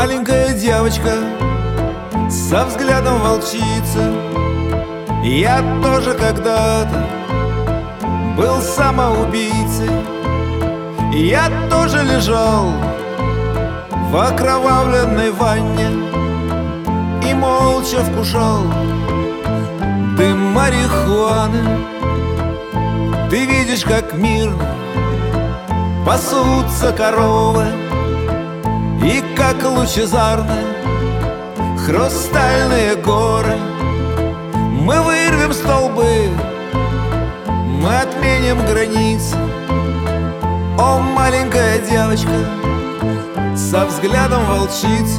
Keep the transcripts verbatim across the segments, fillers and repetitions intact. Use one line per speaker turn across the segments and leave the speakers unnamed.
маленькая девочка со взглядом волчицы. Я тоже когда-то был самоубийцей. Я тоже лежал в окровавленной ванне и молча вкушал дым марихуаны. Ты видишь, как мирно пасутся коровы, и как лучезарны хрустальные горы. Мы вырвем столбы, мы отменим границы. О, маленькая девочка со взглядом волчицы.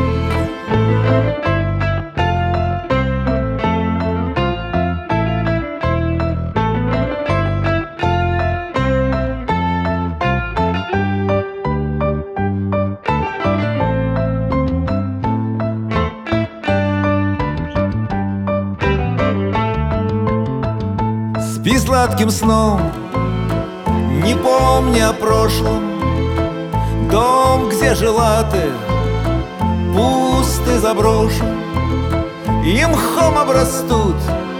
Спи сладким сном, не помня о прошлом. Дом, где жила ты, пуст и заброшен, и мхом обрастут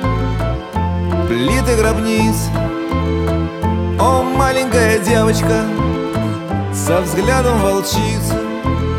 плиты гробниц. О, маленькая девочка со взглядом волчицы.